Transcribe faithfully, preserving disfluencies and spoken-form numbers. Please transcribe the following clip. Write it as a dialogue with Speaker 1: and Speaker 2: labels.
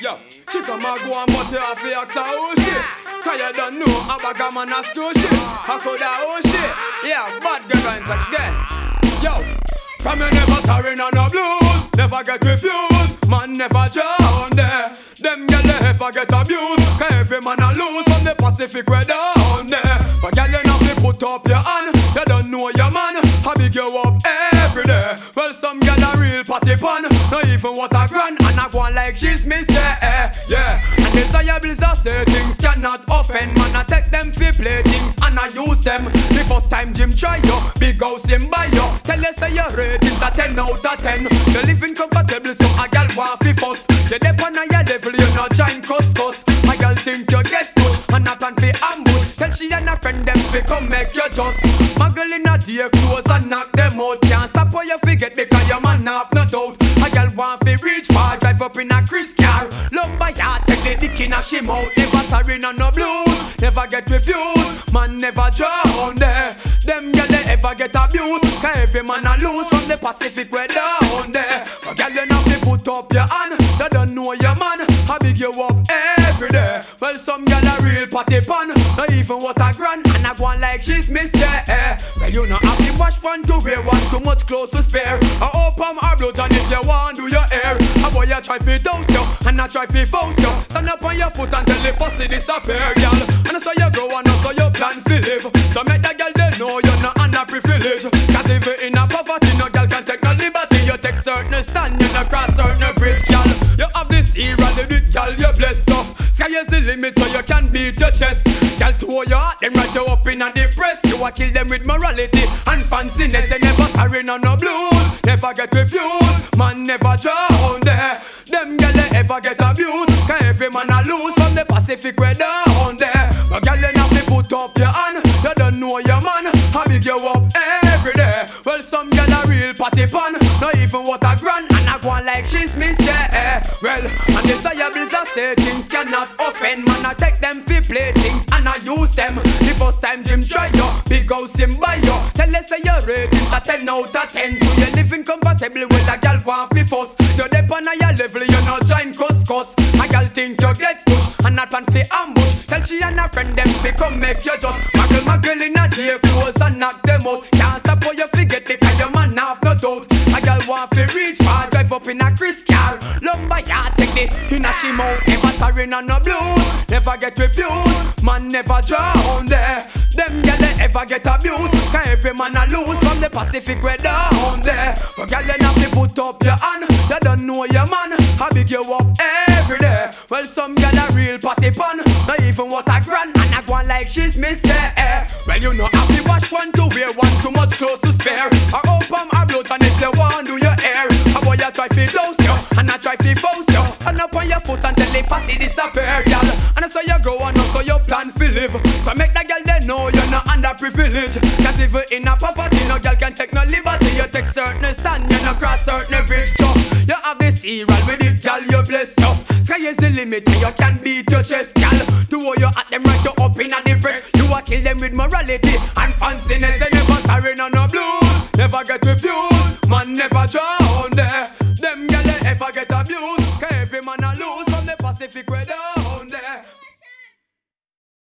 Speaker 1: Yo, she come and go and but you have to ask her oh shit. Cause you don't know a bag of man ask you shit. I could have oh shit. Yeah, bad girl guns again. Yo, from you never sorry no no blues. Never get refused, man never drown there. Them girl they ever get abused. Cause every man a lose from the Pacific way down there. But girl you know fi put up your hand. You don't know your man, I big you up every day. Well some girl a real party pan. Not even what a grand and I go on like she's Miss J. Yeah, and desirables are say things cannot offend. Man I take them fi play things and I use them. The first time Jim try you, big house him buy you. Tell you say your ratings are ten out of ten. You living comfortable so a girl want fi fuss. You dep on a your level you not join cuss cuss. A girl think you get stush and a plan fi ambush. Tell she and a friend them fi come make you just muggle in a day clothes and knock them out. Can't stop where you forget because your man have no doubt. A girl want fi reach far, drive up in a Chris car. Lumber yard, take the dick in a she mouth. Never sorry no no blues, never get refused. Man never drown there. Them girl they ever get abused. Cause every man a lose from the Pacific way down there. But girl you have to put up your hand. You don't know your man, I big you up every day. Well some girl a real party pan. Not even what a grand and I go on like she's Miss J. Well you know have to wash one to wear one too much clothes to spare. I open her blood and if you want do your hair. A boy you try fi douse you and I try fi force you. Stand up on your foot until the fussy disappear girl. And so you go and so you plan fi live. So make the girl they know you're not under privilege. Cause if you in a poverty no girl can take no liberty. You take certain stand you no cross certain bridge girl. You have this era the big girl you bless up. Sky is the limit so you can beat your chest. Girl to your heart them right you up in a depress. You a kill them with morality and fanciness. You never sorry no no blues. Never get refused. Man never drown there. Them girl they ever get abused. Cause every man a lose from the Pacific way down there. But girl you have to put up your hand. You don't know your man, I big you up every day. Well some girl a real party pan. Not even what a grand and I go on like she's Miss J. Well, and desirables I say things cannot offend. Man I take them fi play things and I use them. The first time Jim try you, big house him buy you. Tell us say your ratings are ten out of ten. So you living comfortable with a girl want fi fuss. You dep on a your level you not join cuss cuss. A girl think you get stush and not plan fi ambush. Tell she and her friend them fi come make you just muggle muggle in a day clothes and knock them out. Can't stop where you forget because your man have no doubt. A girl want fi reach far, drive up in a Chris car. Lumber yard, take the in a she mouth. Never sorry no no blues, never get refused. Man never drown there. Them girl they ever get abused. Cause every man a lose from the Pacific way down there. But girl you have to put up your hand. You don't know your man, I big you up every day. Well some girl a real party pan. Not even what a grand and I go on like she's Miss J. Well you know have to wash one to wear one too much clothes to spare. I open her blood and if you want do your hair. A boy you try fi douse you and I try fi force you. Stand up on your foot until the fussy disappear girl. And so you go and so you plan fi live. So make the girl they know you're not under privilege. Cause if you in a poverty no girl can take no liberty. You take certain stand you no cross certain bridge. So you have the serial with it girl you bless up. Sky is the limit and you can beat your chest girl. To all you at them right you up in a depress. You a kill them with morality and fanciness. You never sorry no no blues. Never get refused. Man never drown there. Them girl they ever get abused. Cause every man a lose from the Pacific way down.